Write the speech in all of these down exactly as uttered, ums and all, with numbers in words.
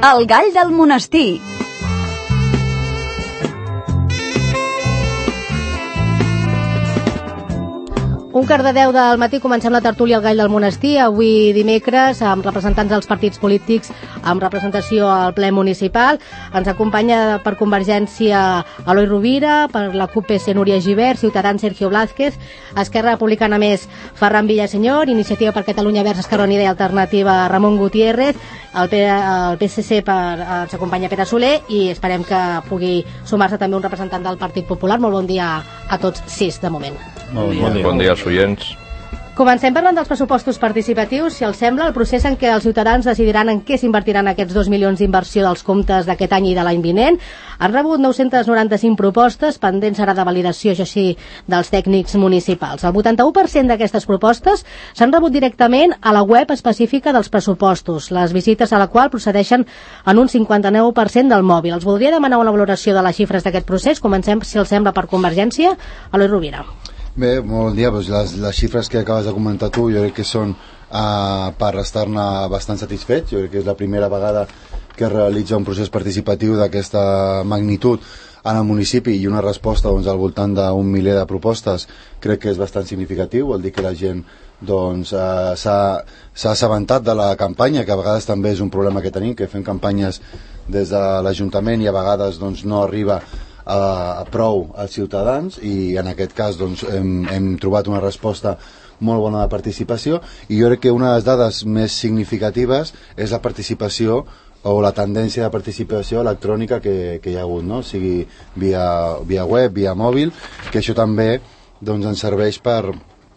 El gall del monestir. Un quart de deu del matí comencem la tertúlia al Gall del Monestir, avui dimecres, amb representants dels partits polítics, amb representació al ple municipal. Ens acompanya per Convergència Eloi Rovira, per la C U P C Núria Gibert, Ciutadans Sergio Blázquez, Esquerra Republicana més Ferran Villasenyor, Iniciativa per Catalunya Verds Esquerra Unida i Alternativa Ramon Gutiérrez, el, P el P S C per, ens acompanya Pere Soler i esperem que pugui sumar-se també un representant del Partit Popular. Molt bon dia a tots sis de moment. Bon dia, bon dia, bon dia als oients. Comencem parlant dels pressupostos participatius. Si els sembla, el procés en què els ciutadans decidiran en què s'invertiran aquests dos milions d'inversió dels comptes d'aquest any i de l'any vinent. Han rebut nou-centes noranta-cinc propostes, pendents ara de validació, això sí, dels tècnics municipals. El vuitanta-u per cent d'aquestes propostes s'han rebut directament a la web específica dels pressupostos, les visites a la qual procedeixen en un cinquanta-nou per cent del mòbil. Els voldria demanar una valoració de les xifres d'aquest procés. Comencem, si els sembla, per Convergència. Eloi Rovira. Bé, molt bon dia. Doncs les, les xifres que acabes de comentar tu jo crec que són uh, per estar-ne bastant satisfets. Jo crec que és la primera vegada que es realitza un procés participatiu d'aquesta magnitud en el municipi i una resposta doncs, al voltant d'un miler de propostes crec que és bastant significatiu. Vol dir que la gent doncs, uh, s'ha assabentat de la campanya, que a vegades també és un problema que tenim, que fem campanyes des de l'Ajuntament i a vegades doncs, no arriba a, a prou als ciutadans i en aquest cas doncs, hem, hem trobat una resposta molt bona de participació i jo crec que una de les dades més significatives és la participació o la tendència de participació electrònica que, que hi ha hagut, no? O sigui via, via web, via mòbil, que això també doncs, ens serveix per,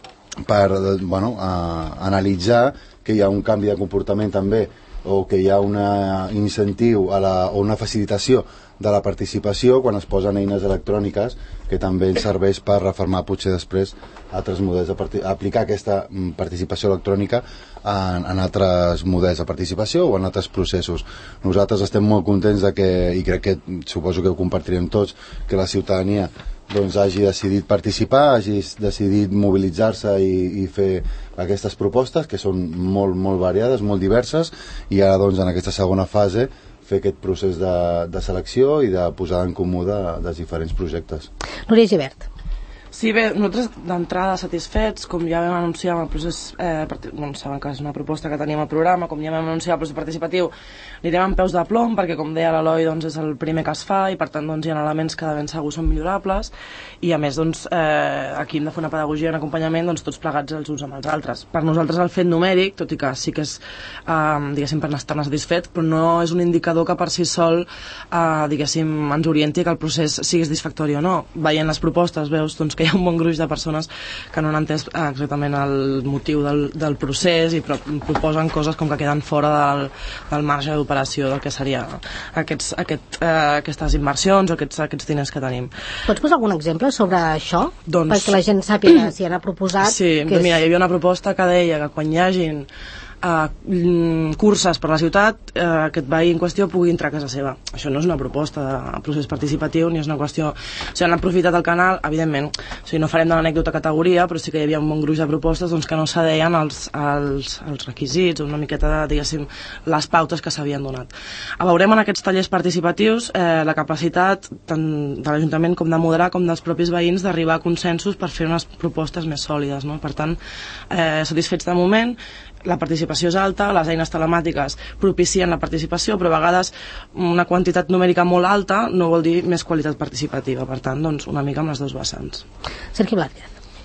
per bueno, a, analitzar que hi ha un canvi de comportament també o que hi ha un incentiu a la, o una facilitació de la participació quan es posen eines electròniques que també ens serveix per reformar potser després altres models de part... aplicar aquesta participació electrònica en, en altres models de participació o en altres processos. Nosaltres estem molt contents de que, i crec que suposo que ho compartirem tots, que la ciutadania doncs, hagi decidit participar, hagi decidit mobilitzar-se i, i fer aquestes propostes que són molt, molt variades, molt diverses i ara doncs, en aquesta segona fase fer aquest procés de, de selecció i de posada en comú de, dels diferents projectes. Núria Gibert. Sí, bé, nosaltres d'entrada satisfets, com ja vam anunciar en el procés, eh, bueno, saben que és una proposta que teníem al programa, com ja vam anunciar el procés participatiu, anirem amb peus de plom, perquè com deia l'Eloi, doncs és el primer que es fa i per tant doncs, hi ha elements que de ben segur són millorables i a més doncs, eh, aquí hem de fer una pedagogia i un acompanyament doncs, tots plegats els uns amb els altres. Per nosaltres el fet numèric, tot i que sí que és eh, diguéssim per estar-ne satisfet, però no és un indicador que per si sol eh, diguéssim ens orienti que el procés sigui satisfactori o no. Veient les propostes veus doncs, que hi ha un bon gruix de persones que no han entès exactament el motiu del, del procés i pro proposen coses com que queden fora del, del marge d'operació del que seria aquests, aquest, eh, aquestes inversions o aquests, aquests diners que tenim. Pots posar algun exemple sobre això? Doncs, perquè la gent sàpiga si han proposat... Sí, que mira, hi havia una proposta que deia que quan hi hagin Uh, curses per la ciutat uh, aquest veí en qüestió pugui entrar a casa seva. Això no és una proposta de procés participatiu ni és una qüestió, o sigui, han aprofitat el canal, evidentment, o sigui, no farem de l'anècdota categoria, però sí que hi havia un bon gruix de propostes doncs, que no s'adeien als, als, als requisits o una miqueta de, diguéssim, les pautes que s'havien donat. A veurem en aquests tallers participatius eh, la capacitat tant de l'Ajuntament com de moderar com dels propis veïns d'arribar a consensos per fer unes propostes més sòlides, no? Per tant, eh, satisfets de moment, la participació és alta, les eines telemàtiques propicien la participació, però a vegades una quantitat numèrica molt alta no vol dir més qualitat participativa, per tant, doncs, una mica amb les dos vessants. Sergio Blázquez.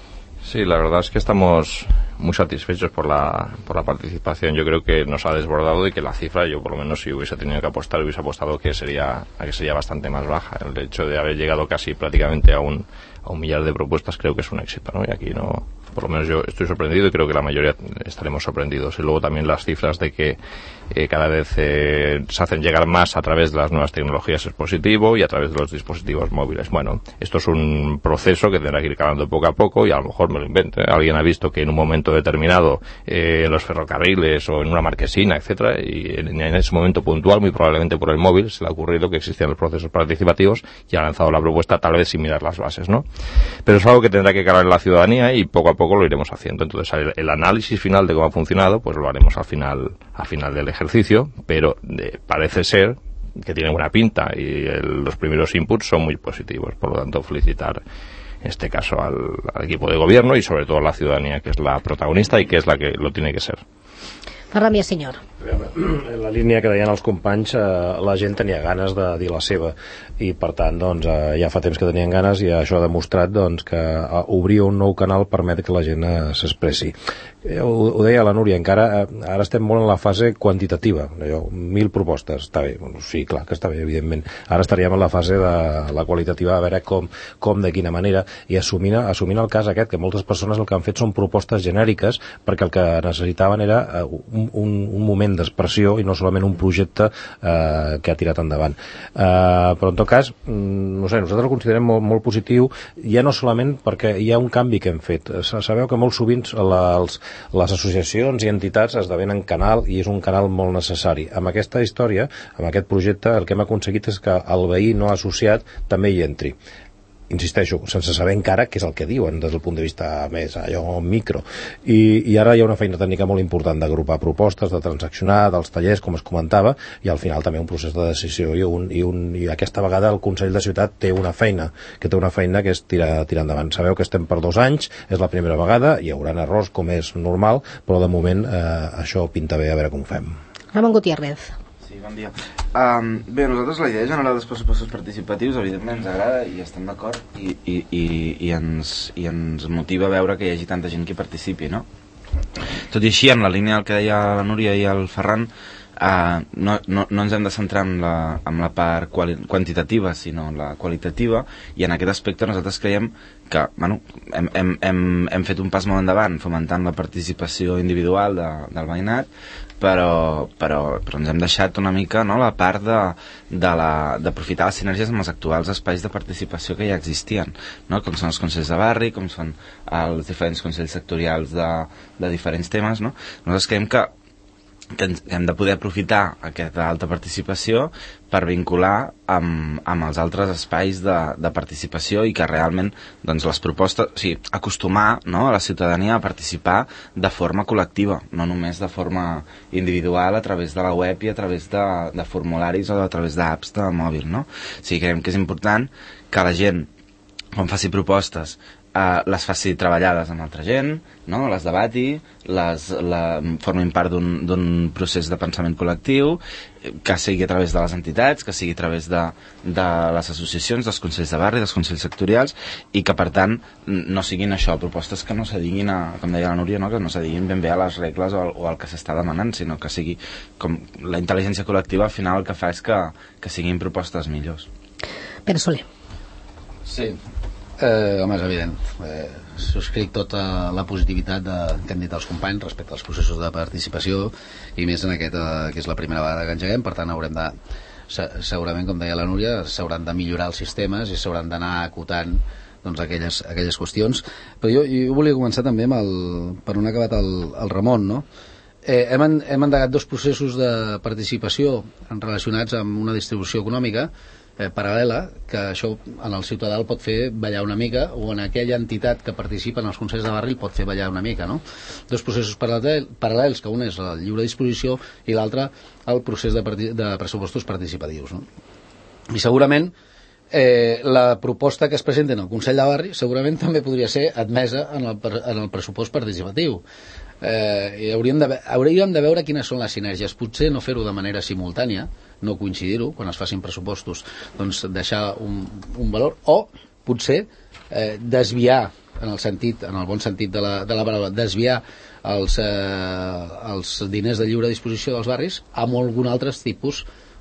Sí, la verdad es que estamos muy satisfechos por la, por la participación. Yo creo que nos ha desbordado y que la cifra, yo por lo menos si hubiese tenido que apostar, hubiese apostado que sería, a que sería bastante más baja. El hecho de haber llegado casi prácticamente a un, a un millar de propuestas creo que es un éxito, ¿no? Y aquí no, por lo menos yo estoy sorprendido y creo que la mayoría estaremos sorprendidos. Y luego también las cifras de que eh, cada vez eh, se hacen llegar más a través de las nuevas tecnologías es positivo y a través de los dispositivos móviles. Bueno, esto es un proceso que tendrá que ir calando poco a poco y a lo mejor me lo invento, ¿eh? Alguien ha visto que en un momento determinado eh, en los ferrocarriles o en una marquesina, etcétera, y en, en ese momento puntual, muy probablemente por el móvil, se le ha ocurrido que existían los procesos participativos y ha lanzado la propuesta tal vez sin mirar las bases, ¿no? Pero es algo que tendrá que calar en la ciudadanía y poco a poco lo iremos haciendo. Entonces el, el análisis final de cómo ha funcionado pues lo haremos al final, al final del ejercicio, pero de, parece ser que tiene buena pinta y el, los primeros inputs son muy positivos. Por lo tanto, felicitar en este caso al, al equipo de gobierno y sobre todo a la ciudadanía, que es la protagonista y que és la que lo tiene que ser. Ferran Villasenyor. En la línia que deien els companys, eh, la gent tenia ganes de dir la seva i per tant doncs, eh, ja fa temps que tenien ganes i això ha demostrat doncs, que eh, obrir un nou canal permet que la gent eh, s'expressi. Eh, ho, ho deia la Núria, encara eh, ara estem molt en la fase quantitativa, allò, mil propostes, està bé, bueno, sí, clar que està bé, evidentment. Ara estaríem en la fase de la qualitativa, a veure com, com de quina manera, i assumint, assumint el cas aquest, que moltes persones el que han fet són propostes genèriques perquè el que necessitaven era eh, un, un, un moment d'expressió i no solament un projecte eh, que ha tirat endavant. Eh, però en tot cas, no sé, nosaltres el considerem molt, molt positiu, ja no solament perquè hi ha un canvi que hem fet. Sabeu que molt sovint la, els, les associacions i entitats esdevenen canal i és un canal molt necessari. Amb aquesta història, amb aquest projecte, el que hem aconseguit és que el veí no associat també hi entri. Insisteixo, sense saber encara què és el que diuen des del punt de vista més allò micro. I, i ara hi ha una feina tècnica molt important d'agrupar propostes, de transaccionar, dels tallers, com es comentava, i al final també un procés de decisió. I, un, i, un, i aquesta vegada el Consell de Ciutat té una feina, que té una feina que és tirar, tirar endavant. Sabeu que estem per dos anys, és la primera vegada, hi haurà errors com és normal, però de moment eh, això pinta bé, a veure com ho fem. Ramon Gutiérrez. Sí, bon dia. Um, bé, nosaltres la idea general dels pressupostos participatius evidentment ens agrada i estem d'acord i, i, i, i, ens, i ens motiva veure que hi hagi tanta gent que participi, no? Tot i així, en la línia del que deia la Núria i el Ferran, uh, no, no, no ens hem de centrar en la, en la part quali quantitativa, sinó en la qualitativa, i en aquest aspecte nosaltres creiem que bueno, hem, hem, hem, hem fet un pas molt endavant fomentant la participació individual de, del veïnat, però, però, però ens hem deixat una mica, no, la part d'aprofitar les sinergies amb els actuals espais de participació que ja existien, no? Com són els consells de barri, com són els diferents consells sectorials de, de diferents temes, no? Nosaltres creiem que que hem de poder aprofitar aquesta alta participació per vincular amb, amb els altres espais de, de participació i que realment doncs, les propostes, o sigui, acostumar, no, a la ciutadania a participar de forma col·lectiva, no només de forma individual a través de la web i a través de, de formularis o a través d'apps de mòbil, no? O sigui, creiem que és important que la gent, quan faci propostes, Uh, les faci treballades amb altra gent, no? Les debati, les, la, formin part d'un procés de pensament col·lectiu, que sigui a través de les entitats, que sigui a través de, de les associacions, dels consells de barri, dels consells sectorials, i que per tant no siguin això, propostes que no s'adiguin a, com deia la Núria, no? Que no s'adiguin ben bé a les regles o, o al que s'està demanant, sinó que sigui com la intel·ligència col·lectiva al final el que fa és que, que siguin propostes millors. Pere Soler. Sí. Eh, home, és evident, eh, subscric tota la positivitat de, que han dit els companys respecte als processos de participació i més en aquest, eh, que és la primera vegada que engeguem, per tant haurem de se, segurament, com deia la Núria, s'hauran de millorar els sistemes i s'hauran d'anar acotant doncs, aquelles, aquelles qüestions, però jo, jo volia començar també amb el, per on ha acabat el, el Ramon, no? Eh, hem, hem endegat dos processos de participació relacionats amb una distribució econòmica Eh, paral·lela, que això en el ciutadà el pot fer ballar una mica, o en aquella entitat que participa en els consells de barri el pot fer ballar una mica, no? Dos processos paral·lels, que un és la lliure disposició i l'altre el procés de, de pressupostos participatius, no? I segurament eh, la proposta que es presenta en el Consell de Barri segurament també podria ser admesa en el, en el pressupost participatiu. Eh, i hauríem de, hauríem de veure quines són les sinergies, potser no fer-ho de manera simultània, no coincidir-ho quan es facin pressupostos, doncs deixar un, un valor, o potser eh, desviar en el sentit, en el bon sentit de la, de la paraula, desviar els, eh, els diners de lliure disposició dels barris amb algun altre tipus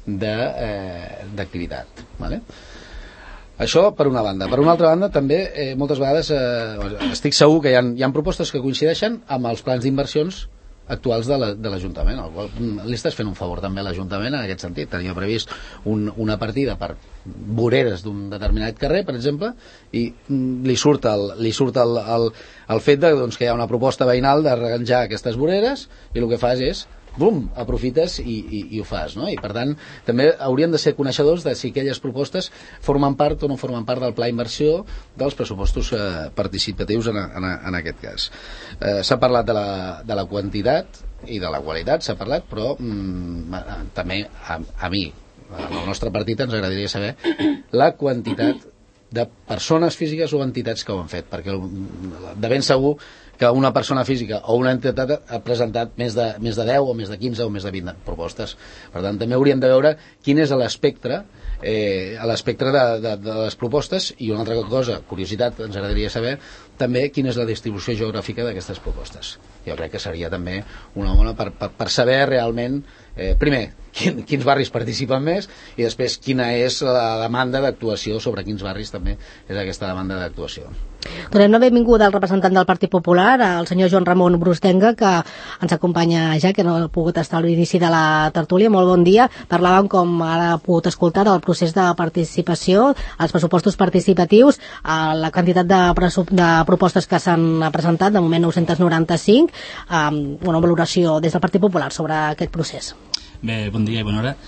d'activitat, eh, vale? Això per una banda. Per una altra banda també eh, moltes vegades eh, estic segur que hi ha, hi ha propostes que coincideixen amb els plans d'inversions actuals de l'Ajuntament, al qual li estàs fent un favor també a l'Ajuntament en aquest sentit. Tenia previst un, una partida per voreres d'un determinat carrer, per exemple, i li surt el, li surt el, el, el fet de, doncs, que hi ha una proposta veïnal de reganjar aquestes voreres, i el que fas és bum, aprofites i, i, i ho fas, no? I per tant també hauríem de ser coneixedors de si aquelles propostes formen part o no formen part del pla d'inversió dels pressupostos eh, participatius en, en, en aquest cas. Eh, s'ha parlat de la, de la quantitat i de la qualitat, s'ha parlat, però mm, també a, a mi, al nostre partit, ens agradaria saber la quantitat de persones físiques o entitats que ho han fet, perquè de ben segur que una persona física o una entitat ha presentat més de, més de deu o més de quinze o més de vint propostes. Per tant, també hauríem de veure quin és l'espectre eh, a l'espectre de, de, de les propostes, i una altra cosa, curiositat, ens agradaria saber també quina és la distribució geogràfica d'aquestes propostes. Jo crec que seria també una bona per, per, per saber realment eh, primer, quin, quins barris participen més, i després quina és la demanda d'actuació, sobre quins barris també és aquesta demanda d'actuació. Donem la benvinguda al representant del Partit Popular, el senyor Joan Ramon Brustenga, que ens acompanya ja, que no ha pogut estar a l'inici de la tertúlia. Molt bon dia. Parlàvem, com ara ha pogut escoltar, del procés de participació, els pressupostos participatius, la quantitat de, de propostes que s'han presentat, de moment nou cents i noranta-cinc, amb una valoració des del Partit Popular sobre aquest procés. Bé, bon dia i bona hora.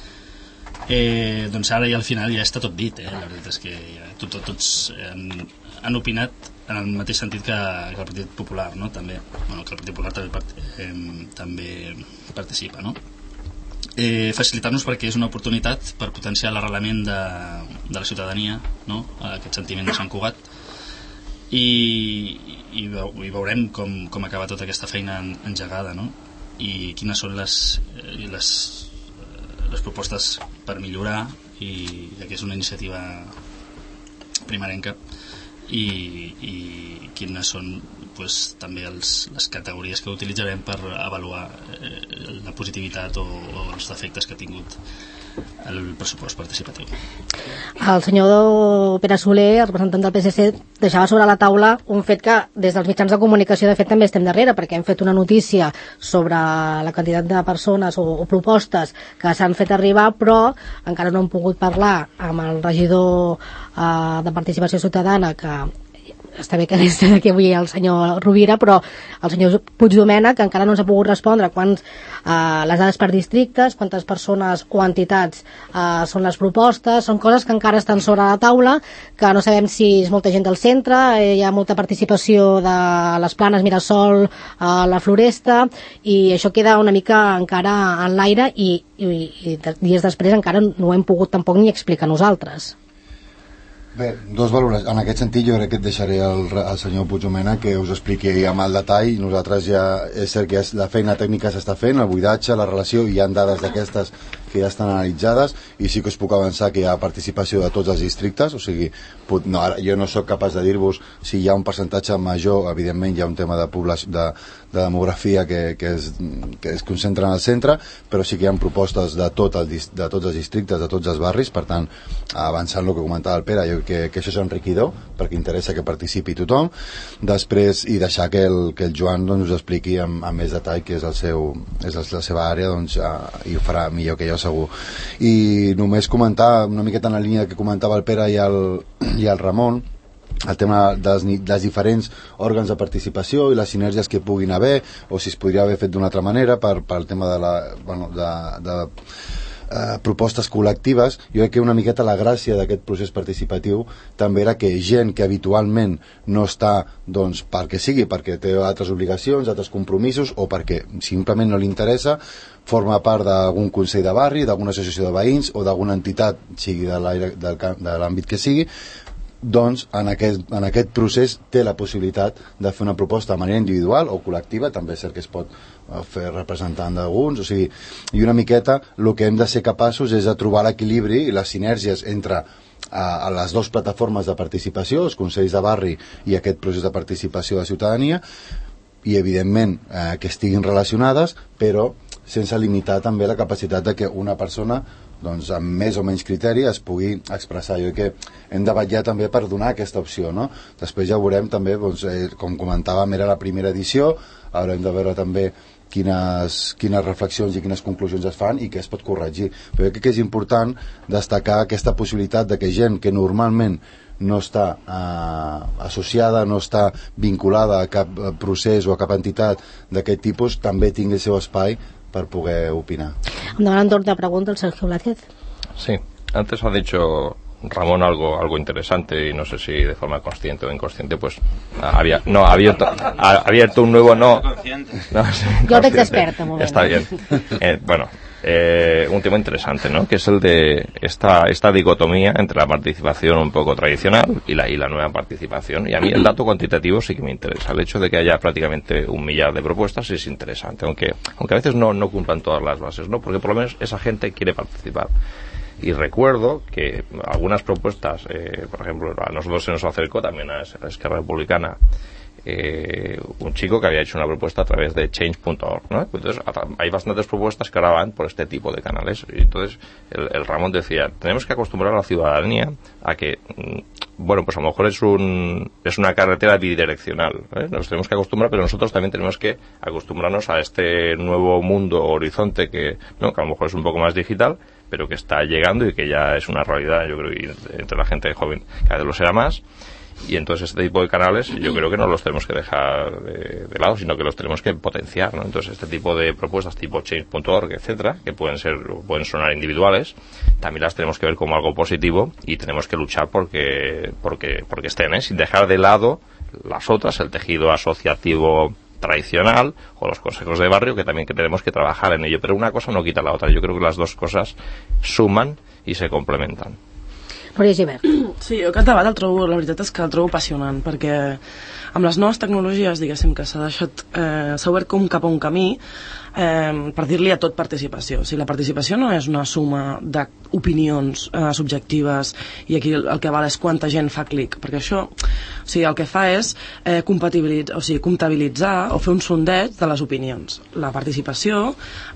Eh, doncs ara ja al final ja està tot dit, eh? La veritat és que ja tot, tot, tots han, han opinat en el mateix sentit que, que el Partit Popular, no? També, bueno, que el Partit Popular també, part, eh, també participa, no? Eh, facilitar-nos perquè és una oportunitat per potenciar l'arrelament de, de la ciutadania, no? Aquest sentiment de Sant Cugat, i, i, i veurem com, com acaba tota aquesta feina engegada, no? I quines són les, les, les propostes per millorar, i que és una iniciativa primerenca, i, i quines són pues, també els, les categories que utilitzarem per avaluar eh, la positivitat o, o els defectes que ha tingut el pressupost participatiu. El senyor Pere Soler, el representant del P S C, deixava sobre la taula un fet que des dels mitjans de comunicació de fet també estem darrere, perquè hem fet una notícia sobre la quantitat de persones o, o propostes que s'han fet arribar, però encara no hem pogut parlar amb el regidor eh, de Participació Ciutadana, que està bé que des d'aquí avui el senyor Rovira, però el senyor Puigdomènech, que encara no ens ha pogut respondre quants, eh, les dades per districtes, quantes persones o entitats eh, són les propostes, són coses que encara estan sobre la taula, que no sabem si és molta gent del centre, eh, hi ha molta participació de les Planes, Mirasol, eh, la Floresta, i això queda una mica encara en l'aire, i, i, i dies després encara no ho hem pogut tampoc ni explicar nosaltres. Bé, dos valores. En aquest sentit jo crec que et deixaré al, al senyor Puigdomènech que us expliqui amb el detall. Nosaltres ja, és cert que la feina tècnica s'està fent, el buidatge, la relació, i hi ha dades d'aquestes que ja estan analitzades, i sí que us puc avançar que hi ha participació de tots els districtes, o sigui, pot, no, ara, jo no sóc capaç de dir-vos si hi ha un percentatge major. Evidentment hi ha un tema de, població, de, de demografia que, que, es, que es concentra en el centre, però sí que hi ha propostes de, tot el, de tots els districtes, de tots els barris. Per tant, avançant el que comentava el Pere, jo que, que això és enriquidor, perquè interessa que participi tothom. Després, i deixar que el, que el Joan doncs, us expliqui amb, amb més detall, que és, el seu, és la seva àrea, doncs, uh, i ho farà millor que jo, segur. I només comentar una miqueta en la línia que comentava el Pere i el, i el Ramon, el tema dels, dels diferents òrgans de participació i les sinergies que puguin haver, o si es podria haver fet d'una altra manera per, per el tema de la, bueno, de, de eh, propostes col·lectives. Jo crec que una miqueta la gràcia d'aquest procés participatiu també era que gent que habitualment no està, doncs, perquè sigui, perquè té altres obligacions, altres compromisos, o perquè simplement no li interessa, forma part d'algun consell de barri, d'alguna associació de veïns o d'alguna entitat, sigui de l'àmbit que sigui, doncs en aquest, en aquest procés té la possibilitat de fer una proposta de manera individual o col·lectiva. També és cert que es pot fer representant d'alguns, o sigui, i una miqueta el que hem de ser capaços és de trobar l'equilibri i les sinergies entre a, a les dues plataformes de participació, els consells de barri i aquest procés de participació de ciutadania, i evidentment eh, que estiguin relacionades, però sense limitar també la capacitat de que una persona, doncs, amb més o menys criteri es pugui expressar. Jo crec que hem de vetllar també per donar aquesta opció, no? Després ja veurem també, doncs, eh, com comentàvem, era la primera edició, haurem de veure també quines, quines reflexions i quines conclusions es fan i què es pot corregir. Però jo crec que és important destacar aquesta possibilitat de que gent que normalment no està eh, associada, no està vinculada a cap procés o a cap entitat d'aquest tipus, també tingui el seu espai per poder opinar. Em donen torn de pregunta el Sergio Blázquez. Sí, antes ha dicho Ramón algo algo interesante y no sé si de forma consciente o inconsciente pues había no ha abierto ha abierto un nuevo no, no sí, yo te experto está bien eh, bueno eh, un tema interesante, ¿no? Que es el de esta esta dicotomía entre la participación un poco tradicional y la y la nueva participación, y a mí el dato cuantitativo sí que me interesa. El hecho de que haya prácticamente un millar de propuestas es interesante, aunque aunque a veces no no cumplan todas las bases, ¿no? Porque por lo menos esa gente quiere participar. Y recuerdo que algunas propuestas, eh, por ejemplo, a nosotros se nos acercó también a la Esquerra Republicana eh, un chico que había hecho una propuesta a través de change punto org, ¿no? Entonces hay bastantes propuestas que ahora van por este tipo de canales, y entonces el, el Ramón decía, tenemos que acostumbrar a la ciudadanía a que, bueno, pues a lo mejor es un es una carretera bidireccional, ¿eh? Nos tenemos que acostumbrar, pero nosotros también tenemos que acostumbrarnos a este nuevo mundo horizonte que, ¿no? Que a lo mejor es un poco más digital, pero que está llegando y que ya es una realidad, yo creo, y entre la gente joven cada vez lo será más. Y entonces este tipo de canales yo creo que no los tenemos que dejar de, de lado, sino que los tenemos que potenciar, ¿no? Entonces este tipo de propuestas tipo change punto org, etcétera, que pueden ser pueden sonar individuales, también las tenemos que ver como algo positivo y tenemos que luchar porque porque porque estén, ¿eh? Sin dejar de lado las otras, el tejido asociativo tradicional o los consejos de barrio, que también que tenemos que trabajar en ello, pero una cosa no quita la otra. Yo creo que las dos cosas suman i se complementen. Sí, jo aquest debat el trobo, la veritat és que el trobo apassionant, perquè amb les noves tecnologies, diguéssim, que s'ha deixat, eh, s'ha obert com cap a un camí eh, per dir-li a tot participació. O sigui, la participació no és una suma d'opinions eh, subjectives i aquí el, el que val és quanta gent fa clic, perquè això, o sigui, el que fa és eh, compatibilitzar, o sigui, comptabilitzar o fer un sondeig de les opinions. La participació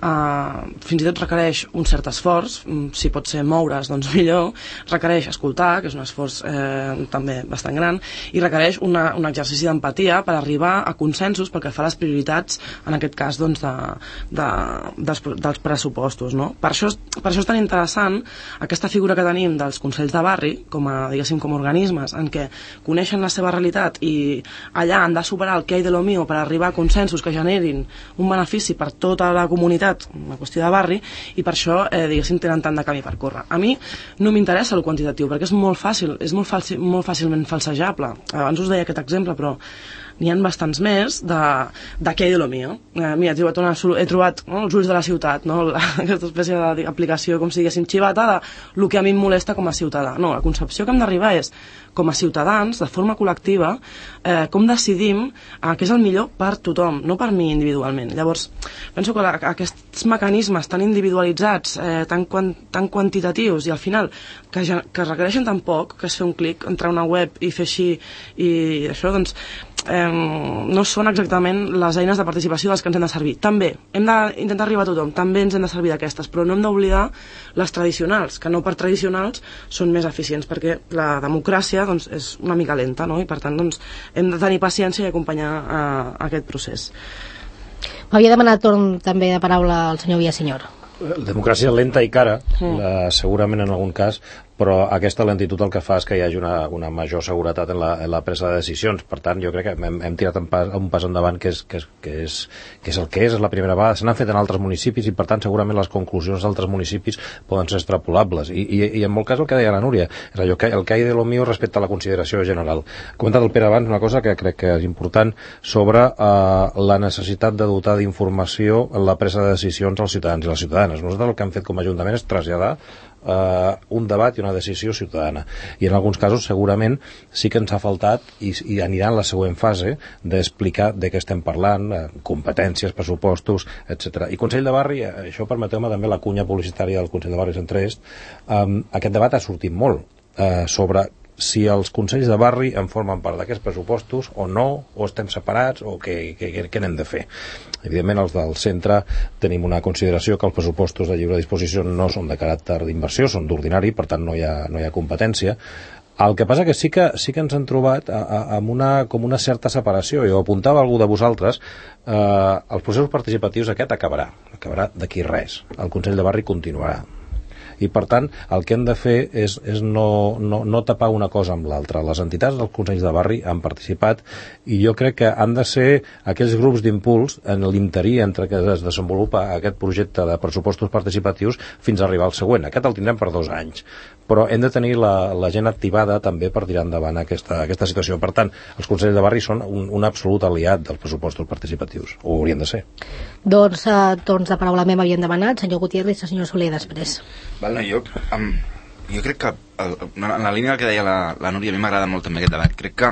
eh, fins i tot requereix un cert esforç, si pot ser moure's, doncs millor, requereix escoltar, que és un esforç eh, també bastant gran, i requereix una, un exercici d'empatia per arribar a consensos pel que fa a les prioritats, en aquest cas, doncs, de, de, dels, dels pressupostos, no? Per això, per això és tan interessant aquesta figura que tenim dels consells de barri, com a, diguéssim, com a organismes en què coneixen la seva realitat i allà han de superar el que hi ha de lo mío per arribar a consensos que generin un benefici per tota la comunitat, una qüestió de barri, i per això, eh, diguéssim, tenen tant de camí per córrer. A mi no m'interessa el quantitatiu, perquè és molt fàcil, és molt, fàcil, molt fàcilment falsejable. Abans us deia aquest exemple, però n'hi ha bastants més de, de què hi de lo mío. Eh, mira, he trobat, una, he trobat no, els ulls de la ciutat, no? Aquesta espècie d'aplicació, com si diguéssim, xivata de el que a mi em molesta com a ciutadà. No, la concepció que hem d'arribar és, com a ciutadans, de forma col·lectiva, eh, com decidim eh, què és el millor per tothom, no per mi individualment. Llavors, penso que la, aquests mecanismes tan individualitzats, eh, tan, quan, tan quantitatius, i al final, que, que requereixen tan poc, que és fer un clic, entrar a una web i fer així, i això, doncs, eh, no són exactament les eines de participació dels que ens hem de servir. També hem d'intentar arribar a tothom, també ens hem de servir d'aquestes, però no hem d'oblidar les tradicionals, que no per tradicionals són més eficients, perquè la democràcia, doncs, és una mica lenta, no? I per tant, doncs, hem de tenir paciència i acompanyar eh, aquest procés. M'havia demanat torn també de paraula al senyor Villasenyor. La democràcia lenta i cara, mm. la, segurament en algun cas, però aquesta lentitud el que fa és que hi hagi una, una major seguretat en la, en la presa de decisions. Per tant, jo crec que hem, hem tirat un pas, un pas endavant que és, que, és, que, és, que és el que és, és la primera vegada. Se n'han fet en altres municipis i, per tant, segurament les conclusions d'altres municipis poden ser extrapolables. I, i, i en molt cas el que deia la Núria, és allò que, el que hi de lo mío respecte a la consideració general. Ha comentat el Pere abans una cosa que crec que és important sobre eh, la necessitat de dotar d'informació en la presa de decisions als ciutadans i les ciutadanes. Nosaltres el que hem fet com a Ajuntament és traslladar Uh, un debat i una decisió ciutadana, i en alguns casos segurament sí que ens ha faltat i, i anirà en la següent fase d'explicar de què estem parlant, uh, competències, pressupostos, etcètera. I Consell de Barri, uh, això permeteu-me també la cunya publicitària del Consell de Barri Centre-Est, um, aquest debat ha sortit molt uh, sobre si els consells de barri en formen part d'aquests pressupostos o no, o estem separats, o què, què, què n'hem de fer. Evidentment, els del centre tenim una consideració que els pressupostos de lliure disposició no són de caràcter d'inversió, són d'ordinari, per tant no hi ha, no hi ha competència. El que passa que sí que, sí que ens han trobat a, a, amb una, com una certa separació, i ho apuntava algú de vosaltres, eh, els processos participatius aquest acabarà, acabarà d'aquí res, el Consell de Barri continuarà. i per tant el que hem de fer és, és no, no, no tapar una cosa amb l'altra. Les entitats dels consells de barri han participat i jo crec que han de ser aquells grups d'impuls en l'interí entre que es desenvolupa aquest projecte de pressupostos participatius fins a arribar al següent. Aquest el tindrem per dos anys, però hem de tenir la, la gent activada també per tirar endavant aquesta, aquesta situació. Per tant, els consells de barri són un, un absolut aliat dels pressupostos participatius, o haurien de ser. Doncs, eh, torns de paraula meva havien demanat, senyor Gutiérrez i senyor Soler després. Val, no, jo, um, jo crec que el, en la línia del que deia la, la Núria, a mi m'agrada molt també aquest debat. Crec que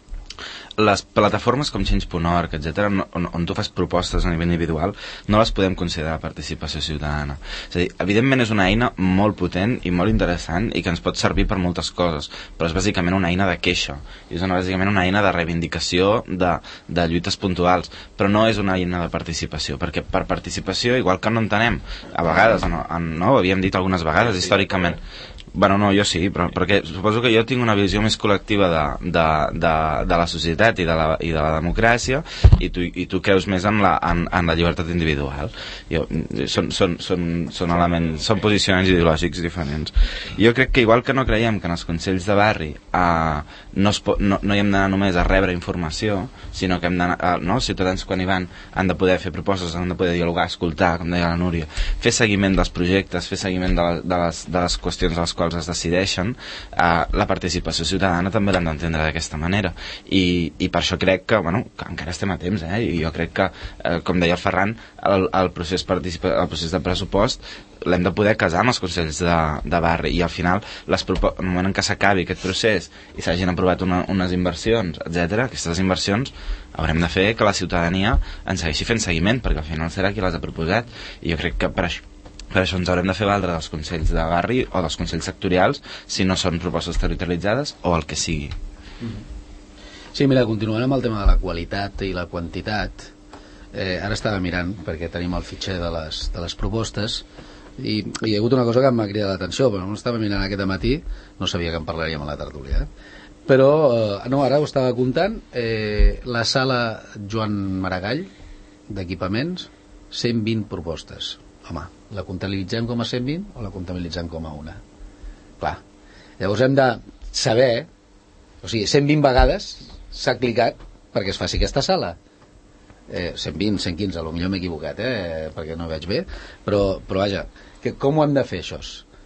les plataformes com change punt org, etcètera, on, on tu fas propostes a nivell individual, no les podem considerar participació ciutadana. És a dir, evidentment és una eina molt potent i molt interessant i que ens pot servir per moltes coses, però és bàsicament una eina de queixa, és una, bàsicament una eina de reivindicació de, de lluites puntuals, però no és una eina de participació, perquè per participació, igual que no entenem, a vegades, no, no ho havíem dit algunes vegades històricament, bueno, no, jo sí, però perquè suposo que jo tinc una visió més col·lectiva de, de, de, de la societat i de la, i de la democràcia i tu, i tu creus més en la, en, en la llibertat individual. Jo, són, són, són, són elements, són posicionaments ideològics diferents. Jo crec que igual que no creiem que en els consells de barri eh, no, es po, no, no hi hem d'anar només a rebre informació, sinó que hem d'anar, eh, no? Els ciutadans quan hi van han de poder fer propostes, han de poder dialogar, escoltar, com deia la Núria, fer seguiment dels projectes, fer seguiment de, la, de, les, de les qüestions a les quals es decideixen, eh, la participació ciutadana també l'hem d'entendre d'aquesta manera i, i per això crec que, bueno, que encara estem a temps, eh? I jo crec que, eh, com deia el Ferran, el, el, procés el procés de pressupost l'hem de poder casar amb els consells de, de barri i al final, les en el moment en què s'acabi aquest procés i s'hagin aprovat una, unes inversions, etcètera, aquestes inversions haurem de fer que la ciutadania ens segueixi fent seguiment, perquè al final serà qui les ha proposat i jo crec que per això Per això ens haurem de fer valdre dels consells de barri o dels consells sectorials si no són propostes territorialitzades o el que sigui. Sí, mira, continuant amb el tema de la qualitat i la quantitat, eh, ara estava mirant, perquè tenim el fitxer de les, de les propostes, i, i hi ha hagut una cosa que m'ha cridat l'atenció, però no estava mirant aquest matí, no sabia que en parlaríem a la tertúlia, eh? Però, eh, no, ara ho estava comptant, eh, la sala Joan Maragall, d'equipaments, cent vint propostes. Home, la comptabilitzem com a cent vint o la comptabilitzem com a una? Clar, llavors hem de saber, o sigui, cent vint vegades s'ha clicat perquè es faci aquesta sala. Eh, cent vint, cent quinze, potser m'he equivocat, eh, perquè no veig bé, però, però vaja, que com ho hem de fer això?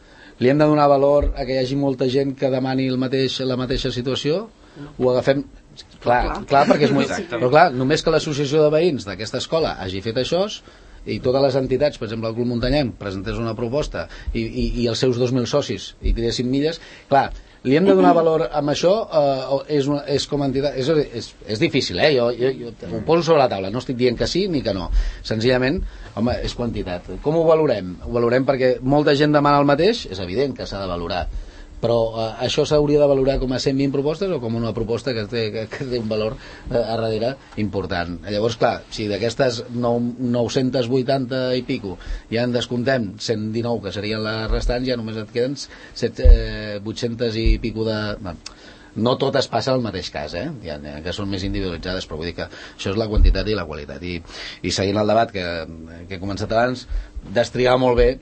Li hem de donar valor a que hi hagi molta gent que demani el mateix, la mateixa situació? Ho agafem... Clar, clar, clar perquè és molt... Però clar, només que l'associació de veïns d'aquesta escola hagi fet això i totes les entitats, per exemple el Club Muntanyenc, presentés una proposta i, i, i els seus dos mil socis i tiressin milles, clar, li hem de donar valor amb això, eh, és, una, és com a entitat, és, és, és difícil, eh? jo, jo, jo ho poso sobre la taula, no estic dient que sí ni que no, senzillament, home, és quantitat. Com ho valorem? Ho valorem perquè molta gent demana el mateix, és evident que s'ha de valorar, però eh, això s'hauria de valorar com a cent vint propostes o com una proposta que té, que, que té un valor eh, a darrere important. Llavors, clar, si d'aquestes nou-cents vuitanta i pico ja en descomptem cent dinou, que serien les restants, ja només et queden set, eh, vuit-cents i pico de... Bueno, no totes passen al mateix cas, eh? Hi ha, que són més individualitzades, però vull dir que això és la quantitat i la qualitat. I, i seguint el debat que, que he començat abans, destriar molt bé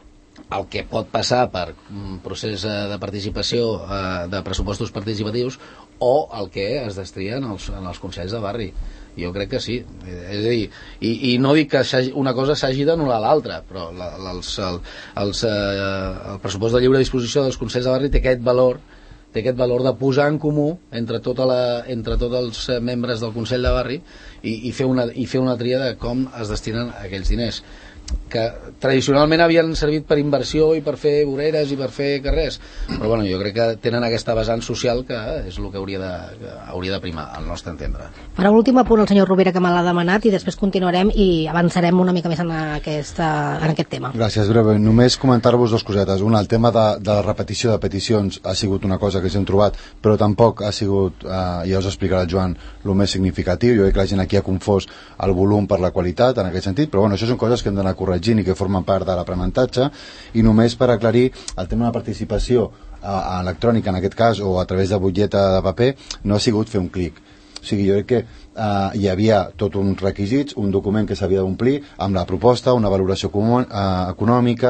el que pot passar per un procés de participació eh, de pressupostos participatius o el que es destria en els, en els consells de barri. Jo crec que sí, és a dir, i, i no dic que una cosa s'hagi d'anul·lar l'altra, però la, els, el, els, eh, el pressupost de lliure disposició dels consells de barri té aquest valor té aquest valor de posar en comú entre, tota la, entre tots els membres del Consell de Barri i, i, fer una, i fer una tria de com es destinen aquells diners que tradicionalment havien servit per inversió i per fer voreres i per fer carrers, però bueno, jo crec que tenen aquesta vessant social que és el que hauria de, que hauria de primar al nostre entendre. Per a l'últim apunt el senyor Rovira que me l'ha demanat i després continuarem i avançarem una mica més en, aquesta, en aquest tema. Gràcies, breu. Només comentar-vos dues cosetes. Una, el tema de, de la repetició de peticions ha sigut una cosa que ens hem trobat, però tampoc ha sigut, eh, ja us explicarà el Joan, el més significatiu. Jo crec que la gent aquí ha confós el volum per la qualitat en aquest sentit, però bueno, això són coses que hem d'anar corregint i que formen part de l'aprenentatge. I només per aclarir el tema de la participació eh, electrònica en aquest cas o a través de butlleta de paper no ha sigut fer un clic. O sigui, jo crec que uh, hi havia tot uns requisits, un document que s'havia d'omplir amb la proposta, una valoració comú, uh, econòmica,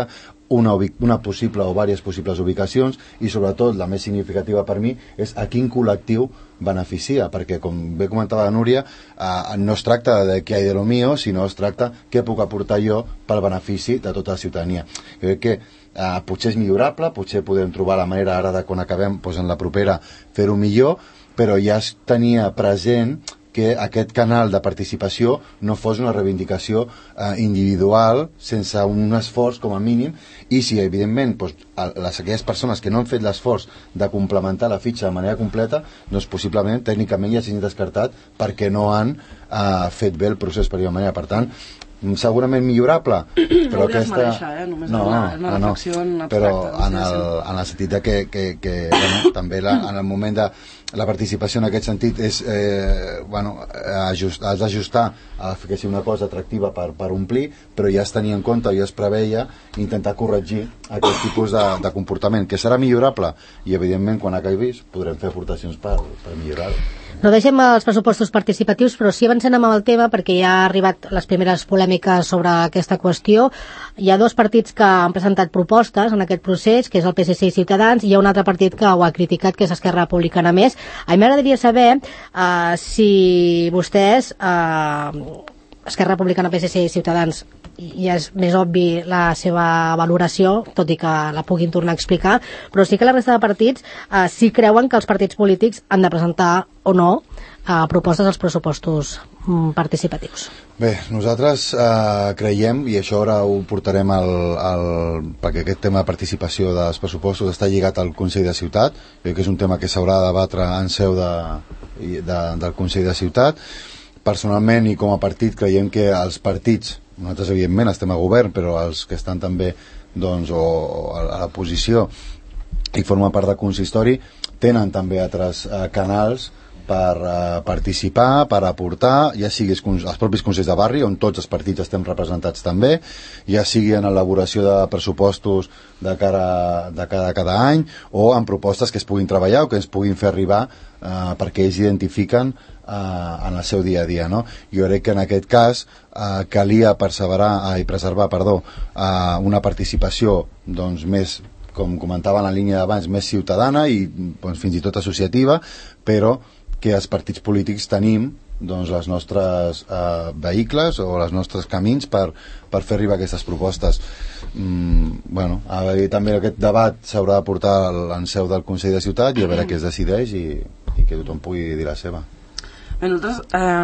una, una possible o diverses possibles ubicacions, i sobretot la més significativa per mi és a quin col·lectiu beneficia, perquè com bé comentava la Núria, eh, no es tracta de què hi de lo mío, sinó es tracta què puc aportar jo pel benefici de tota la ciutadania. Jo crec que eh, potser és millorable, potser podem trobar la manera ara de quan acabem, doncs en la propera, fer-ho millor, però ja es tenia present que aquest canal de participació no fos una reivindicació eh, individual, sense un esforç com a mínim, i si evidentment doncs, les, aquelles persones que no han fet l'esforç de complementar la fitxa de manera completa, doncs possiblement tècnicament ja s'han descartat perquè no han eh, fet bé el procés per aquella manera. Per tant, segurament millorable, però no aquesta... Mereixer, eh? Només no, una, una no, reflexió no, però en el, en el sentit de que, que, que bueno, també la, en el moment de la participació en aquest sentit és eh, bueno, ajust, has d'ajustar a que sigui una cosa atractiva per, per omplir, però ja es tenia en compte, ja es preveia intentar corregir aquest tipus de, de comportament, que serà millorable, i evidentment quan acabis podrem fer aportacions per, per millorar-ho. No deixem els pressupostos participatius, però sí avancem amb el tema, perquè ja ha arribat les primeres polèmiques sobre aquesta qüestió. Hi ha dos partits que han presentat propostes en aquest procés, que és el P S C i Ciutadans, i hi ha un altre partit que ho ha criticat, que és Esquerra Republicana Més. A mi m'agradaria saber uh, si vostès, uh, Esquerra Republicana, P S C i Ciutadans, ja és més obvi la seva valoració, tot i que la puguin tornar a explicar, però sí que la resta de partits eh, sí creuen que els partits polítics han de presentar o no eh, propostes als pressupostos mm, participatius. Bé, nosaltres eh, creiem, i això ara ho portarem al, al, perquè aquest tema de participació dels pressupostos està lligat al Consell de Ciutat, crec que és un tema que s'haurà de debatre en seu de, de, del Consell de Ciutat. Personalment i com a partit creiem que els partits, nosaltres evidentment estem a govern, però els que estan també doncs, o, o a la posició i formen part del consistori tenen també altres eh, canals per eh, participar, per aportar, ja sigui els propis consells de barri, on tots els partits estem representats també, ja sigui en l'elaboració de pressupostos de cara, de cada, cada any, o en propostes que es puguin treballar o que ens puguin fer arribar eh, perquè ells identifiquen eh, en el seu dia a dia. No? Jo crec que en aquest cas eh, calia perseverar eh, i preservar perdó, eh, una participació doncs, més, com comentava en la línia d'abans, més ciutadana i doncs, fins i tot associativa, però que els partits polítics tenim doncs, els nostres eh, vehicles o els nostres camins per, per fer arribar aquestes propostes. Mm, bueno, a veure, també aquest debat s'haurà de portar en seu del Consell de Ciutat i a veure què es decideix i, i que tothom pugui dir la seva. Bé, nosaltres,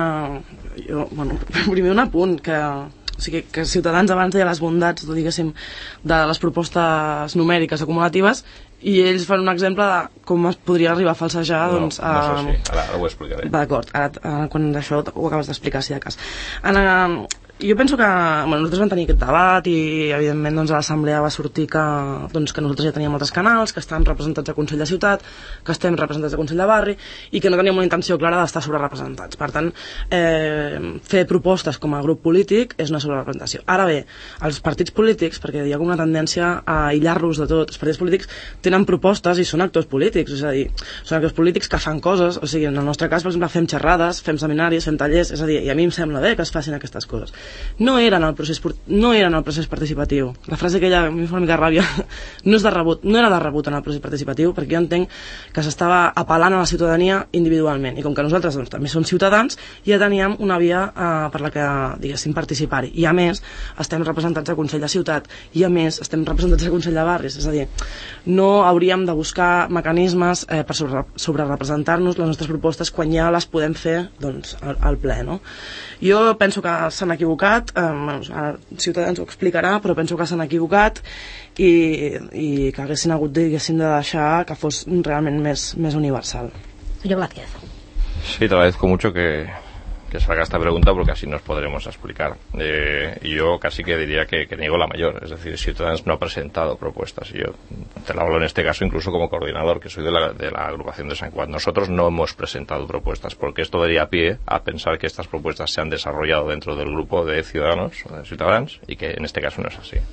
eh, jo, bueno, primer un apunt, que, o sigui, que Ciutadans abans deia les bondats, diguéssim, de les propostes numèriques acumulatives, i ells fan un exemple de com es podria arribar a falsejar. No, doncs, no és així, a... ara ho explicaré. D'acord, ara, ara quan això ho acabes d'explicar, si de cas. En, uh, jo penso que bueno, nosaltres vam tenir aquest debat i evidentment doncs, a l'assemblea va sortir que, doncs, que nosaltres ja teníem altres canals, que estan representats a Consell de Ciutat, que estem representats a Consell de Barri i que no teníem una intenció clara d'estar sobrerepresentats. Per tant, eh, fer propostes com a grup polític és una sobrerepresentació. Ara bé, els partits polítics, perquè hi ha com una tendència a aïllar-los de tot, els partits polítics tenen propostes i són actors polítics, és a dir, són actors polítics que fan coses, o sigui, en el nostre cas, per exemple, fem xerrades, fem seminaris, fem tallers, és a dir, i a mi em sembla bé que es facin aquestes coses. No era en el procés, no era en el procés participatiu. La frase aquella, a mi fa una mica ràbia, no, és de rebut, no era de rebut en el procés participatiu, perquè jo entenc que s'estava apel·lant a la ciutadania individualment, i com que nosaltres doncs, també som ciutadans, ja teníem una via eh, per la que, diguéssim, participar-hi. I a més, estem representats al Consell de Ciutat, i a més, estem representats al Consell de Barris, és a dir, no hauríem de buscar mecanismes eh, per sobre, sobre representar-nos les nostres propostes quan ja les podem fer doncs, al, al ple, no? Jo penso que s'han equivocat, eh, bueno, Ciutadans ho explicarà, però penso que s'han equivocat i, i que haguessin hagut diguéssim, de deixar que fos realment més, més universal. Senyor Blázquez. Sí, te agradezco mucho que, que se haga esta pregunta porque así nos podremos explicar. Eh, yo casi que diría que, que niego la mayor, es decir, Ciudadanos no ha presentado propuestas y yo te lo hablo en este caso incluso como coordinador, que soy de la, de la agrupación de San Juan. Nosotros no hemos presentado propuestas porque esto daría pie a pensar que estas propuestas se han desarrollado dentro del grupo de Ciudadanos, de Ciudadanos, y que en este caso no es así.